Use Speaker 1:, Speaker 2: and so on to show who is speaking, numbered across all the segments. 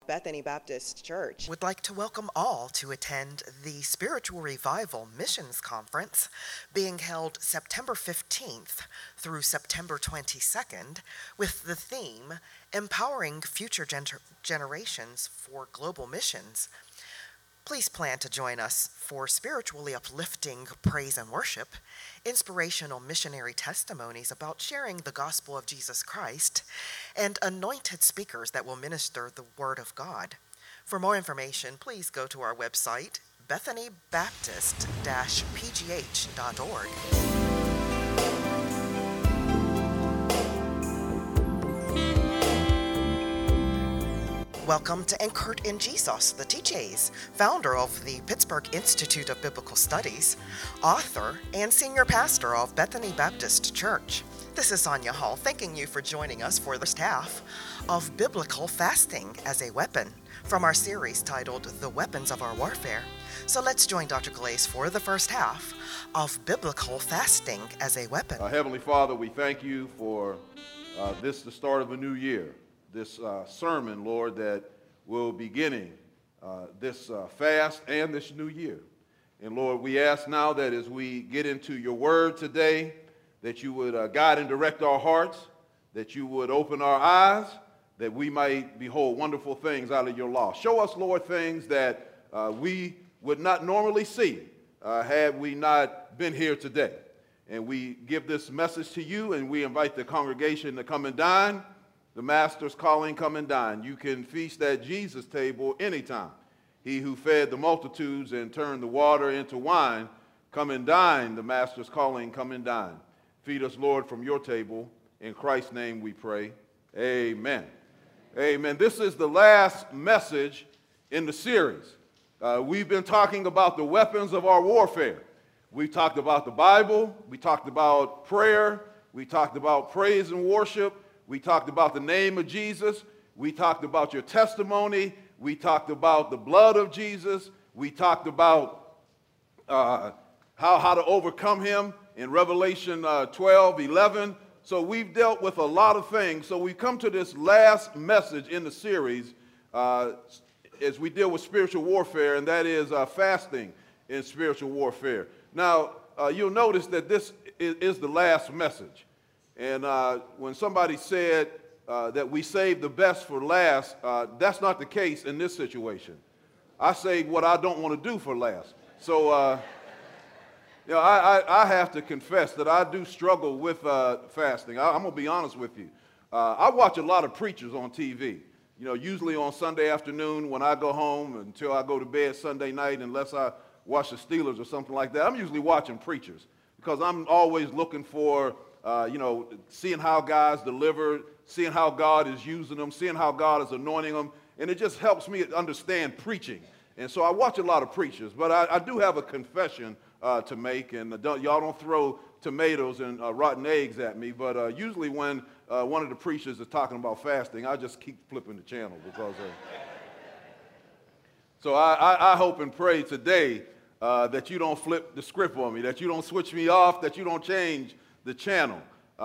Speaker 1: Bethany Baptist Church
Speaker 2: would like to welcome all to attend the Spiritual Revival Missions Conference being held September 15th through September 22nd with the theme Empowering Future Generations for Global Missions. Please plan to join us for spiritually uplifting praise and worship, inspirational missionary testimonies about sharing the gospel of Jesus Christ, and anointed speakers that will minister the Word of God. For more information, please go to our website, bethanybaptist-pgh.org. Welcome to Anchored in Jesus, the TJs, founder of the Pittsburgh Institute of Biblical Studies, author, and senior pastor of Bethany Baptist Church. This is Sonia Hall, thanking you for joining us for the first half of Biblical Fasting as a Weapon from our series titled The Weapons of Our Warfare. So let's join Dr. Glaze for the first half of Biblical Fasting as a Weapon.
Speaker 3: Heavenly Father, we thank you for the start of a new year. This sermon, Lord, that will be beginning this fast and this new year. And Lord, we ask now that as we get into your word today, that you would guide and direct our hearts, that you would open our eyes, that we might behold wonderful things out of your law. Show us, Lord, things that we would not normally see had we not been here today. And we give this message to you, and we invite the congregation to come and dine. The Master's calling, come and dine. You can feast at Jesus' table anytime. He who fed the multitudes and turned the water into wine, come and dine. The Master's calling, come and dine. Feed us, Lord, from your table. In Christ's name we pray. Amen. Amen. This is the last message in the series. We've been talking about the weapons of our warfare. We talked about the Bible. We talked about prayer. We talked about praise and worship. We talked about the name of Jesus. We talked about your testimony. We talked about the blood of Jesus. We talked about how to overcome him in Revelation 12:11. So we've dealt with a lot of things. So we come to this last message in the series as we deal with spiritual warfare, and that is fasting in spiritual warfare. Now, you'll notice that this is the last message. And when somebody said that we saved the best for last, that's not the case in this situation. I saved what I don't want to do for last. So, I have to confess that I do struggle with fasting. I'm going to be honest with you. I watch a lot of preachers on TV. Usually on Sunday afternoon when I go home until I go to bed Sunday night, unless I watch the Steelers or something like that. I'm usually watching preachers because I'm always looking for seeing how guys deliver, seeing how God is using them, seeing how God is anointing them, and it just helps me understand preaching. And so I watch a lot of preachers, but I do have a confession to make, and y'all don't throw tomatoes and rotten eggs at me, but usually when one of the preachers is talking about fasting, I just keep flipping the channel because so I hope and pray today that you don't flip the script on me, that you don't switch me off, that you don't change the channel.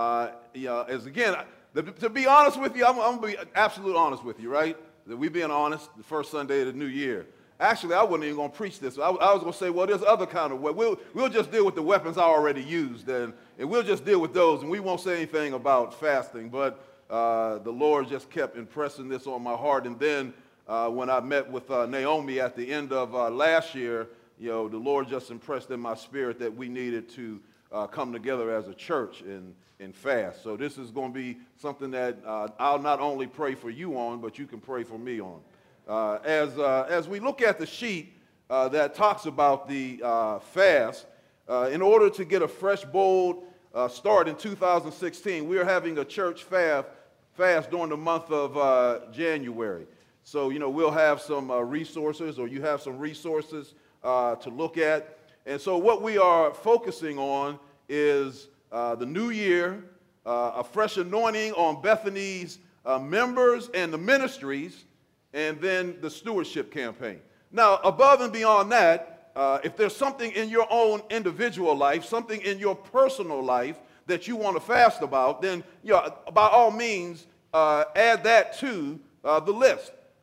Speaker 3: To be honest with you, I'm going to be absolutely honest with you, right? That we being honest, the first Sunday of the new year. Actually, I wasn't even going to preach this. I was going to say, well, there's other kind of way. We'll just deal with the weapons I already used, and we'll just deal with those, and we won't say anything about fasting. But the Lord just kept impressing this on my heart. And then when I met with Naomi at the end of last year, the Lord just impressed in my spirit that we needed to come together as a church and fast. So this is going to be something that I'll not only pray for you on, but you can pray for me on. As we look at the sheet that talks about the fast, in order to get a fresh, bold start in 2016, we are having a church fast during the month of January. So, we'll have some resources, or you have some resources to look at. And so what we are focusing on is the new year, a fresh anointing on Bethany's members and the ministries, and then the stewardship campaign. Now, above and beyond that, if there's something in your own individual life, something in your personal life that you want to fast about, then by all means, add that to the list.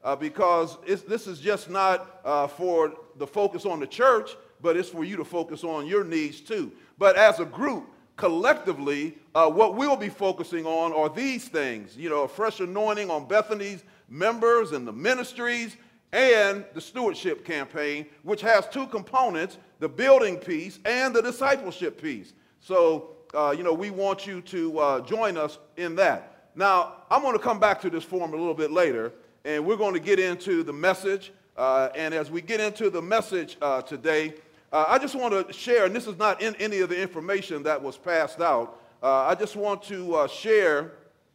Speaker 3: because this is just not for the focus on the church, but it's for you to focus on your needs too. But as a group, collectively, what we'll be focusing on are these things, a fresh anointing on Bethany's members and the ministries, and the stewardship campaign, which has two components, the building piece and the discipleship piece. So, we want you to join us in that. Now, I'm going to come back to this forum a little bit later, and we're going to get into the message. And as we get into the message today, I just want to share, and this is not in any of the information that was passed out, I just want to share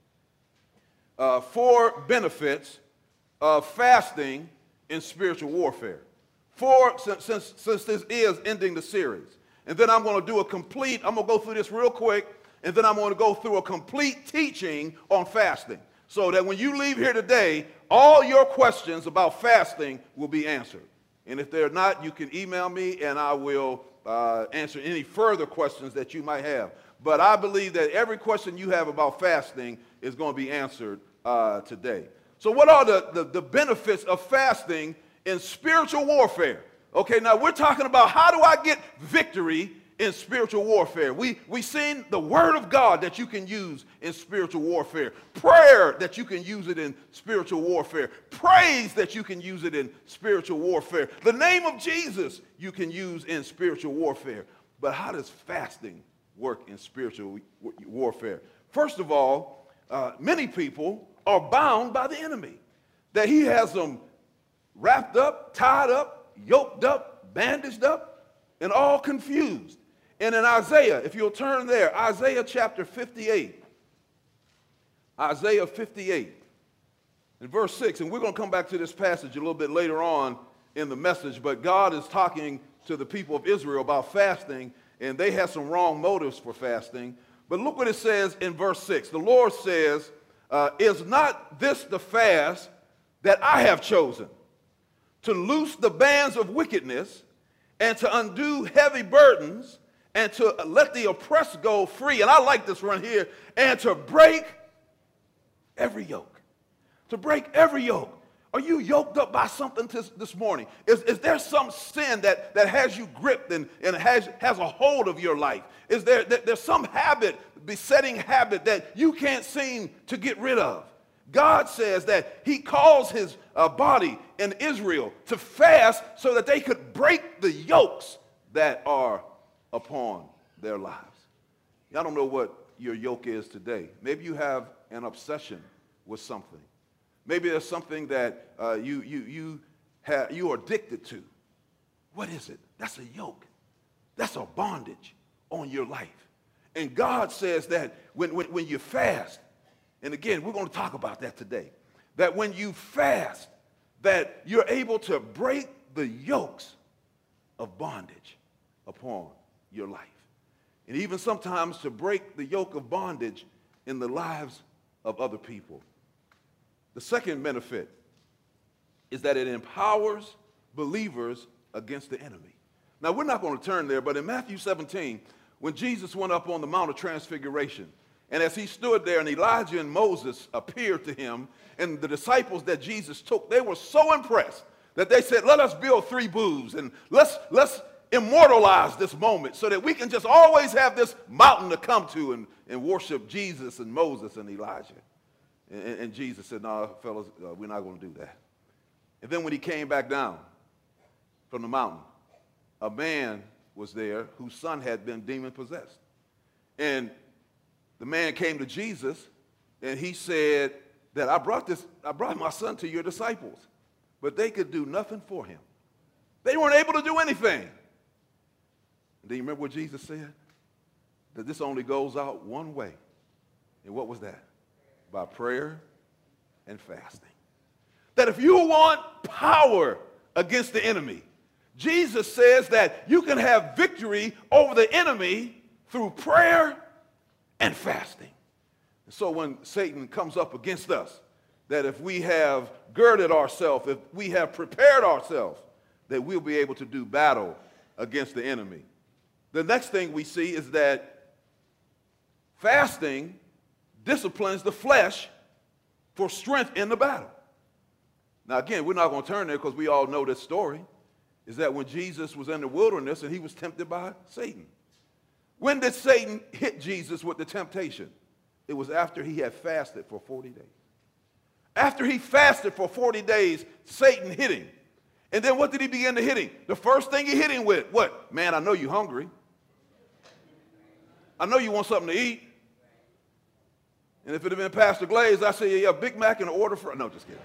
Speaker 3: 4 benefits of fasting in spiritual warfare. 4, since this is ending the series. And then I'm going to do I'm going to go through this real quick, and then I'm going to go through a complete teaching on fasting, so that when you leave here today, all your questions about fasting will be answered. And if they're not, you can email me, and I will answer any further questions that you might have. But I believe that every question you have about fasting is going to be answered today. So what are the benefits of fasting in spiritual warfare? Okay, now we're talking about how do I get victory in spiritual warfare. We've seen the word of God that you can use in spiritual warfare. Prayer that you can use it in spiritual warfare. Praise that you can use it in spiritual warfare. The name of Jesus you can use in spiritual warfare. But how does fasting work in spiritual warfare? First of all, many people are bound by the enemy. That he has them wrapped up, tied up, yoked up, bandaged up, and all confused. And in Isaiah, if you'll turn there, Isaiah chapter 58. Isaiah 58, in verse 6, and we're going to come back to this passage a little bit later on in the message, but God is talking to the people of Israel about fasting, and they had some wrong motives for fasting. But look what it says in verse 6. The Lord says, is not this the fast that I have chosen, to loose the bands of wickedness, and to undo heavy burdens, and to let the oppressed go free? And I like this one here. And to break every yoke. To break every yoke. Are you yoked up by something this morning? Is there some sin that has you gripped and has a hold of your life? Is there's some habit, besetting habit that you can't seem to get rid of? God says that he calls his body in Israel to fast so that they could break the yokes that are upon their lives. I don't know what your yoke is today. Maybe you have an obsession with something. Maybe there's something that you are addicted to. What is it? That's a yoke. That's a bondage on your life. And God says that when you fast, and again, we're going to talk about that today, that when you fast, that you're able to break the yokes of bondage upon your life. And even sometimes to break the yoke of bondage in the lives of other people. The second benefit is that it empowers believers against the enemy. Now, we're not going to turn there, but in Matthew 17, when Jesus went up on the Mount of Transfiguration, and as he stood there and Elijah and Moses appeared to him, and the disciples that Jesus took, they were so impressed that they said, let us build 3 booths and let's immortalize this moment so that we can just always have this mountain to come to and worship Jesus and Moses and Elijah. And Jesus said, no, fellas, we're not going to do that. And then when he came back down from the mountain, a man was there whose son had been demon-possessed. And the man came to Jesus, and he said that I brought my son to your disciples, but they could do nothing for him. They weren't able to do anything. And do you remember what Jesus said? That this only goes out one way. And what was that? By prayer and fasting. That if you want power against the enemy, Jesus says that you can have victory over the enemy through prayer and fasting. And so when Satan comes up against us, that if we have girded ourselves, if we have prepared ourselves, that we'll be able to do battle against the enemy. The next thing we see is that fasting disciplines the flesh for strength in the battle. Now, again, we're not going to turn there because we all know this story, is that when Jesus was in the wilderness and he was tempted by Satan. When did Satan hit Jesus with the temptation? It was after he had fasted for 40 days. After he fasted for 40 days, Satan hit him. And then what did he begin to hit him? The first thing he hit him with, what? Man, I know you're hungry. I know you want something to eat. And if it had been Pastor Glaze, I'd say, yeah, Big Mac and an order for... No, just kidding.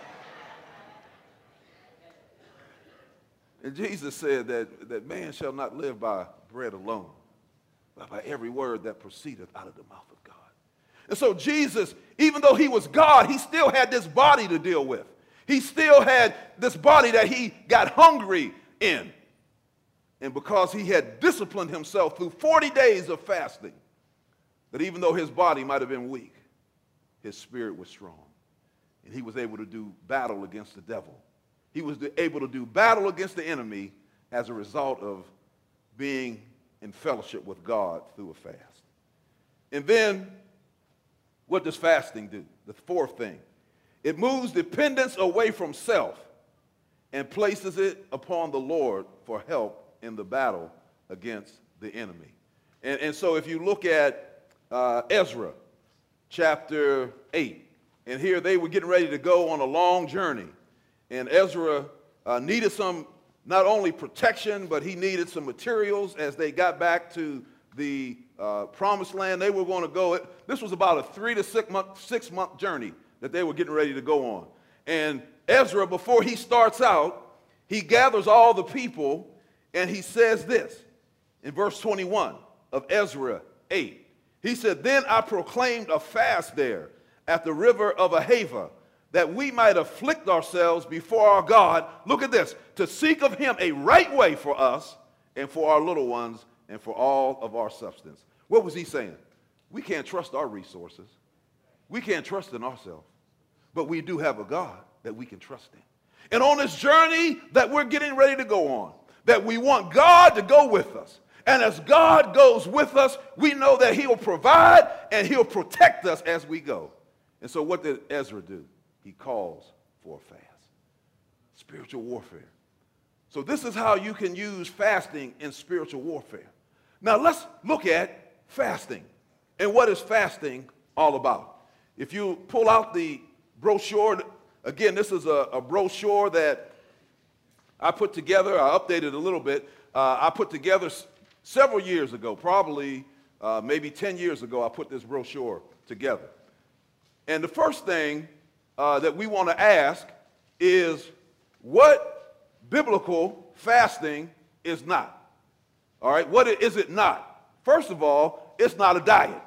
Speaker 3: And Jesus said that man shall not live by bread alone, but by every word that proceedeth out of the mouth of God. And so Jesus, even though he was God, he still had this body to deal with. He still had this body that he got hungry in. And because he had disciplined himself through 40 days of fasting, that even though his body might have been weak, his spirit was strong. And he was able to do battle against the devil. He was able to do battle against the enemy as a result of being in fellowship with God through a fast. And then, what does fasting do? The fourth thing. It moves dependence away from self and places it upon the Lord for help in the battle against the enemy. And so if you look at Ezra chapter 8, and here they were getting ready to go on a long journey. And Ezra needed some, not only protection, but he needed some materials as they got back to the promised land. They were going to go, this was about a 3 to 6 month journey that they were getting ready to go on. And Ezra, before he starts out, he gathers all the people and he says this in verse 21 of Ezra 8. He said, "Then I proclaimed a fast there at the river of Ahava, that we might afflict ourselves before our God," look at this, "to seek of him a right way for us and for our little ones and for all of our substance." What was he saying? We can't trust our resources. We can't trust in ourselves. But we do have a God that we can trust in. And on this journey that we're getting ready to go on, that we want God to go with us. And as God goes with us, we know that he'll provide and he'll protect us as we go. And so what did Ezra do? He calls for a fast. Spiritual warfare. So this is how you can use fasting in spiritual warfare. Now let's look at fasting. And what is fasting all about? If you pull out the brochure, again, this is a brochure that I put together. I updated a little bit. I put together several years ago, probably maybe 10 years ago, I put this brochure together. And the first thing that we want to ask is what biblical fasting is not. All right, what is it not? First of all, it's not a diet.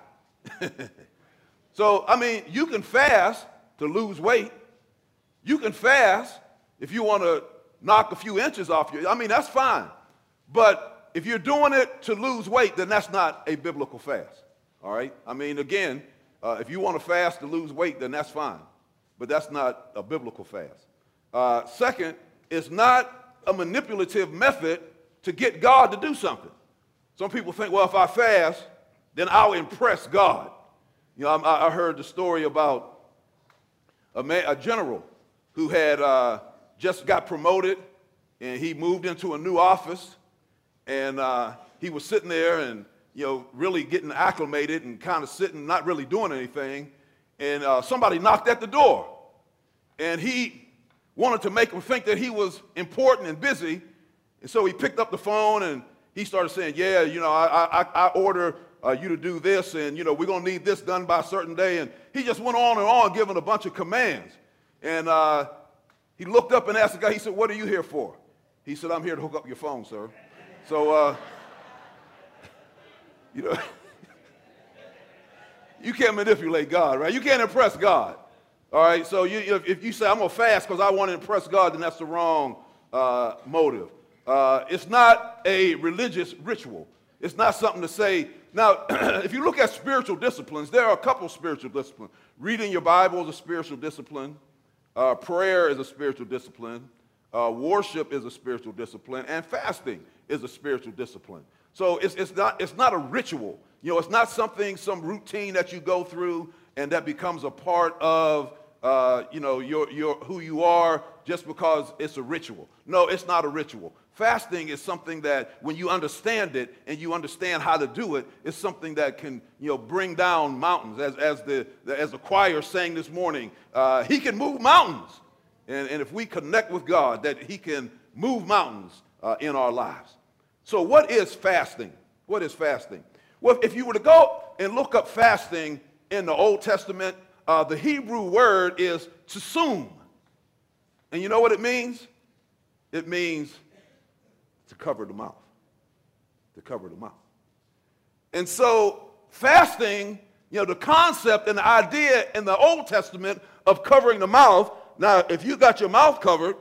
Speaker 3: So, I mean, you can fast to lose weight. You can fast if you want to knock a few inches off you. I mean, that's fine. But if you're doing it to lose weight, then that's not a biblical fast. All right? I mean, again, if you want to fast to lose weight, then that's fine. But that's not a biblical fast. Second, it's not a manipulative method to get God to do something. Some people think, well, if I fast, then I'll impress God. You know, I heard the story about a general who had just got promoted, and he moved into a new office, and he was sitting there and, you know, really getting acclimated and kind of sitting, not really doing anything, and somebody knocked at the door, and he wanted to make him think that he was important and busy, and so he picked up the phone and he started saying, yeah, you know, I order you to do this, and, you know, we're going to need this done by a certain day. And he just went on and on giving a bunch of commands. And he looked up and asked the guy, he said, "What are you here for?" He said, "I'm here to hook up your phone, sir." So, you know, you can't manipulate God, right? You can't impress God. All right, so if you say, "I'm going to fast because I want to impress God," then that's the wrong motive. It's not a religious ritual. It's not something to say. Now, if you look at spiritual disciplines, there are a couple spiritual disciplines. Reading your Bible is a spiritual discipline. Prayer is a spiritual discipline. Worship is a spiritual discipline. And fasting is a spiritual discipline. So it's not a ritual. You know, it's not something, some routine that you go through and that becomes a part of your who you are just because it's a ritual. No, it's not a ritual. Fasting is something that when you understand it and you understand how to do it, it's something that can, bring down mountains. As the choir sang this morning, he can move mountains. And if we connect with God, that he can move mountains in our lives. So what is fasting? What is fasting? Well, if you were to go and look up fasting in the Old Testament, the Hebrew word is tsum. And you know what it means? It means to cover the mouth. To cover the mouth. And so fasting, the concept and the idea in the Old Testament of covering the mouth. Now, if you got your mouth covered,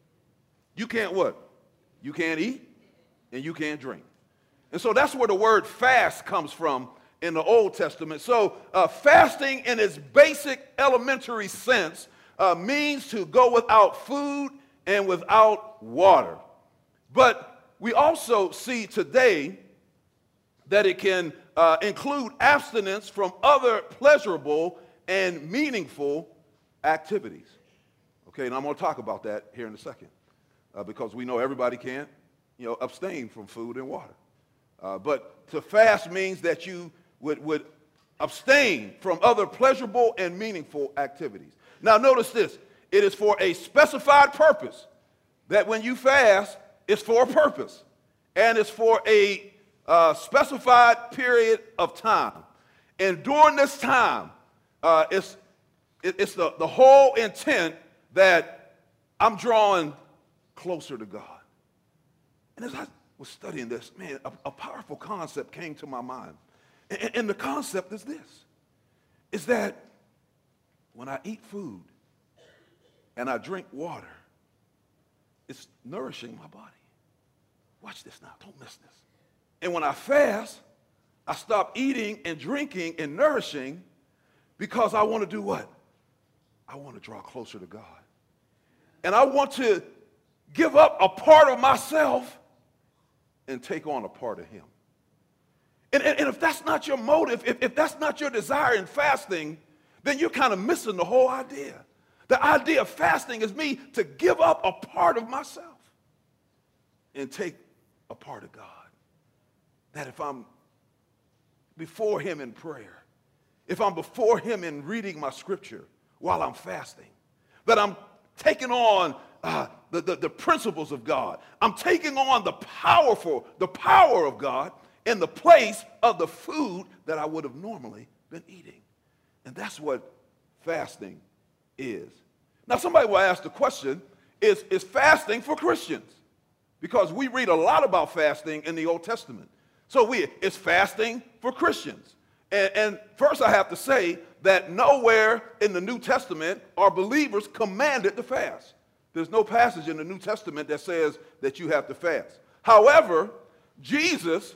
Speaker 3: you can't what? You can't eat and you can't drink. And so that's where the word fast comes from in the Old Testament. So fasting in its basic elementary sense means to go without food and without water. But we also see today that it can include abstinence from other pleasurable and meaningful activities. Okay, and I'm going to talk about that here in a second because we know everybody can't, abstain from food and water. But to fast means that you would abstain from other pleasurable and meaningful activities. Now notice this, it is for a specified purpose, that when you fast, it's for a purpose, and it's for a specified period of time. And during this time, it's the whole intent that I'm drawing closer to God. And as I was studying this, man, a powerful concept came to my mind. And the concept is this, is that when I eat food and I drink water, it's nourishing my body. Watch this now, don't miss this. And when I fast, I stop eating and drinking and nourishing because I want to do what? I want to draw closer to God. And I want to give up a part of myself and take on a part of him. And if that's not your motive, if that's not your desire in fasting, then you're kind of missing the whole idea. The idea of fasting is me to give up a part of myself and take a part of God. That if I'm before him in prayer, if I'm before him in reading my scripture while I'm fasting, that I'm taking on the principles of God. I'm taking on the power of God in the place of the food that I would have normally been eating. And that's what fasting is. Now, somebody will ask the question, is fasting for Christians? Because we read a lot about fasting in the Old Testament. So it's fasting for Christians. And first I have to say that nowhere in the New Testament are believers commanded to fast. There's no passage in the New Testament that says that you have to fast. However, Jesus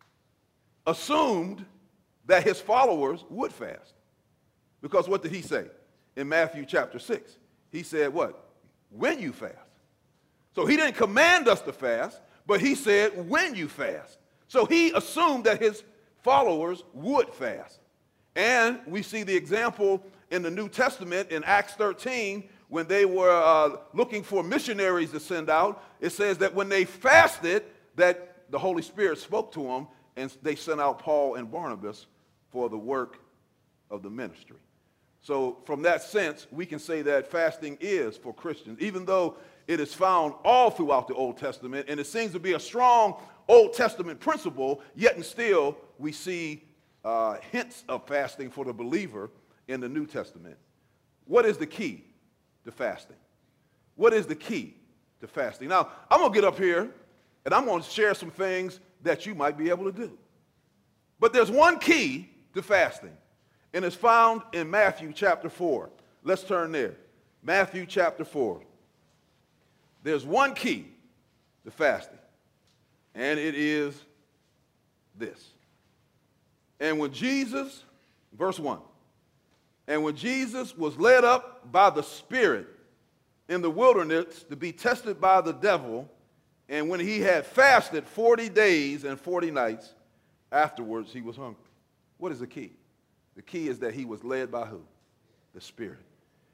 Speaker 3: assumed that his followers would fast. Because what did he say? In Matthew chapter 6, he said what? When you fast. So he didn't command us to fast, but he said when you fast. So he assumed that his followers would fast. And we see the example in the New Testament in Acts 13 when they were looking for missionaries to send out. It says that when they fasted, that the Holy Spirit spoke to them and they sent out Paul and Barnabas for the work of the ministry. So from that sense, we can say that fasting is for Christians, even though it is found all throughout the Old Testament, and it seems to be a strong Old Testament principle, yet and still we see hints of fasting for the believer in the New Testament. What is the key to fasting? What is the key to fasting? Now, I'm going to get up here, and I'm going to share some things that you might be able to do. But there's one key to fasting, and it's found in Matthew chapter 4. Let's turn there. Matthew chapter 4. There's one key to fasting, and it is this. And when Jesus, verse 1, and when Jesus was led up by the Spirit in the wilderness to be tested by the devil, and when he had fasted 40 days and 40 nights, afterwards he was hungry. What is the key? The key is that he was led by who? The Spirit.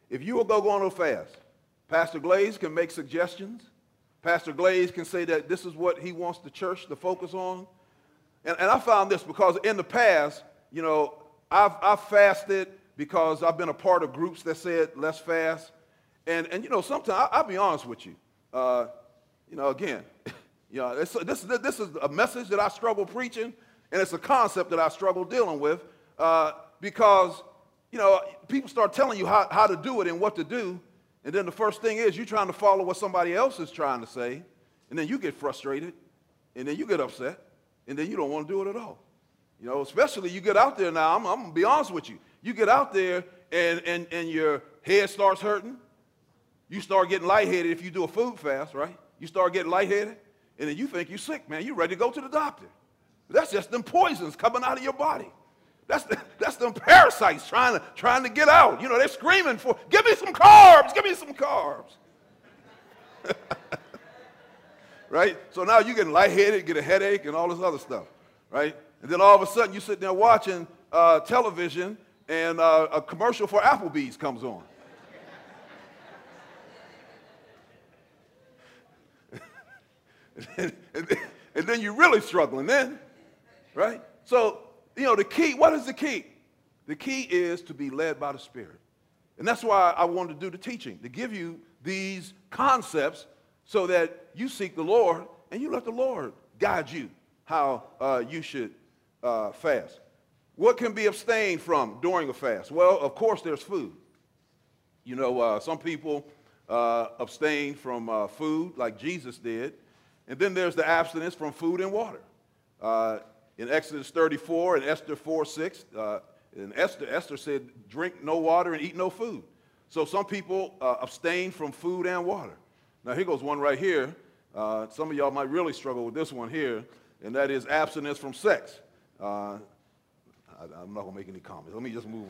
Speaker 3: If you will go on a fast, Pastor Glaze can make suggestions. Pastor Glaze can say that this is what he wants the church to focus on. And I found this because in the past, you know, I've fasted because I've been a part of groups that said let's fast. And you know, sometimes I'll be honest with you. You know, again, you know, this is a message that I struggle preaching, and it's a concept that I struggle dealing with because, you know, people start telling you how to do it and what to do, and then the first thing is you're trying to follow what somebody else is trying to say, and then you get frustrated, and then you get upset, and then you don't want to do it at all. You know, especially you get out there now, I'm going to be honest with you. You get out there and your head starts hurting. You start getting lightheaded if you do a food fast, right? You start getting lightheaded, and then you think you're sick, man. You're ready to go to the doctor. That's just them poisons coming out of your body. That's them parasites trying to get out. You know, they're screaming for, give me some carbs, give me some carbs. Right? So now you're getting lightheaded, get a headache, and all this other stuff, right? And then all of a sudden you sit there watching television, and a commercial for Applebee's comes on. and then you're really struggling then, right? So, you know, the key, what is the key? The key is to be led by the Spirit. And that's why I wanted to do the teaching, to give you these concepts so that you seek the Lord and you let the Lord guide you how you should fast. What can be abstained from during a fast? Well, of course, there's food. You know, some people abstain from food like Jesus did. And then there's the abstinence from food and water. In Exodus 34 and Esther 4:6, and Esther said, drink no water and eat no food. So some people abstain from food and water. Now here goes one right here. Some of y'all might really struggle with this one here, and that is abstinence from sex. I'm not going to make any comments. Let me just move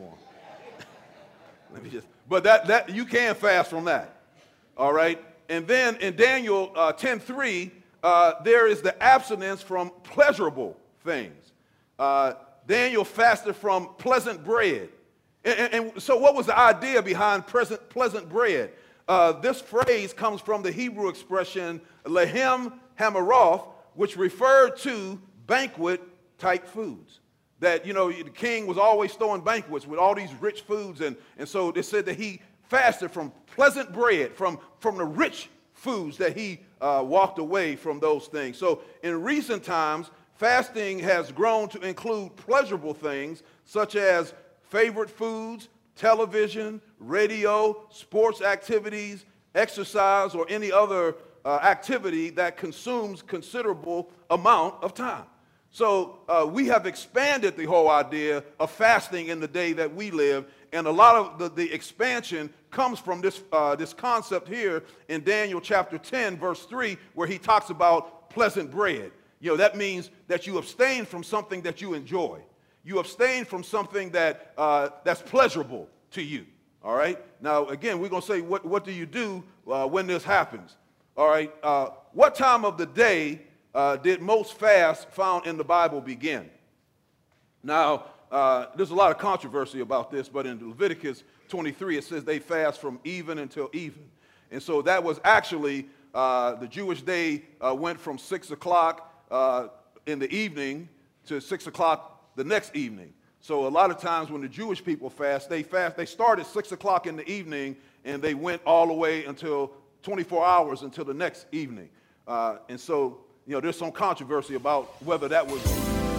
Speaker 3: on. But that you can fast from that. All right? And then in Daniel 10:3, there is the abstinence from pleasurable things. Daniel fasted from pleasant bread. And so what was the idea behind pleasant bread? This phrase comes from the Hebrew expression lehem hamaroth, which referred to banquet-type foods. That, you know, the king was always throwing banquets with all these rich foods, and so they said that he fasted from pleasant bread, from the rich foods, that he walked away from those things. So in recent times, fasting has grown to include pleasurable things such as favorite foods, television, radio, sports activities, exercise, or any other activity that consumes considerable amount of time. So we have expanded the whole idea of fasting in the day that we live, and a lot of the expansion comes from this concept here in Daniel chapter 10, verse 3, where he talks about pleasant bread. You know, that means that you abstain from something that you enjoy. You abstain from something that that's pleasurable to you. All right? Now, again, we're going to say, what do you do when this happens? All right? What time of the day did most fasts found in the Bible begin? Now, there's a lot of controversy about this, but in Leviticus 23, it says they fast from even until even. And so that was actually, the Jewish day went from 6 o'clock in the evening to 6 o'clock the next evening. So a lot of times when the Jewish people fast, they start at 6 o'clock in the evening, and they went all the way until 24 hours until the next evening. And so, you know, there's some controversy about whether that was...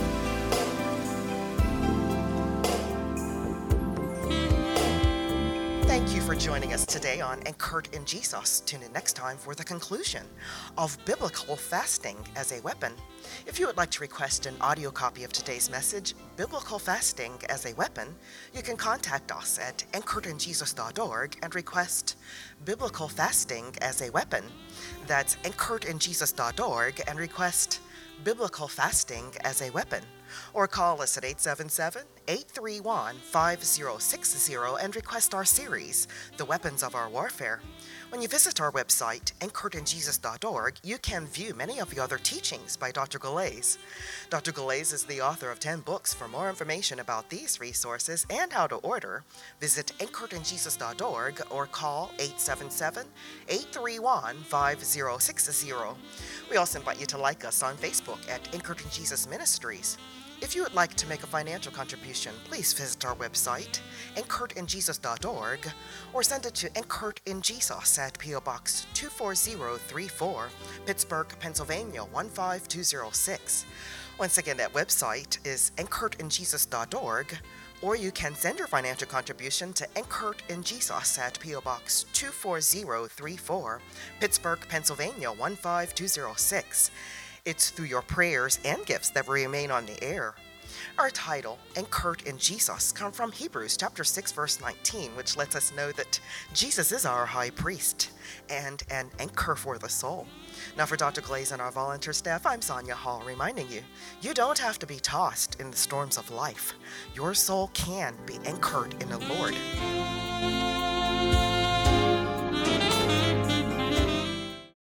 Speaker 2: Thank you for joining us today on Anchored in Jesus. Tune in next time for the conclusion of biblical fasting as a weapon. If you would like to request an audio copy of today's message, Biblical Fasting as a Weapon, you can contact us at anchoredinjesus.org and request Biblical Fasting as a Weapon. That's anchoredinjesus.org and request Biblical Fasting as a Weapon. Or call us at 877-831-5060 and request our series, The Weapons of Our Warfare. When you visit our website, anchoredinjesus.org, you can view many of the other teachings by Dr. Galais. Dr. Galais is the author of 10 books. For more information about these resources and how to order, visit anchoredinjesus.org or call 877-831-5060. We also invite you to like us on Facebook at Anchored in Jesus Ministries. If you would like to make a financial contribution, please visit our website, anchoredinjesus.org, or send it to Anchored in Jesus at P.O. Box 24034, Pittsburgh, Pennsylvania 15206. Once again, that website is anchoredinjesus.org, or you can send your financial contribution to Anchored in Jesus at P.O. Box 24034, Pittsburgh, Pennsylvania 15206. It's through your prayers and gifts that we remain on the air. Our title, Anchored in Jesus, comes from Hebrews chapter 6, verse 19, which lets us know that Jesus is our high priest and an anchor for the soul. Now for Dr. Galais and our volunteer staff, I'm Sonia Hall, reminding you, you don't have to be tossed in the storms of life. Your soul can be anchored in the Lord.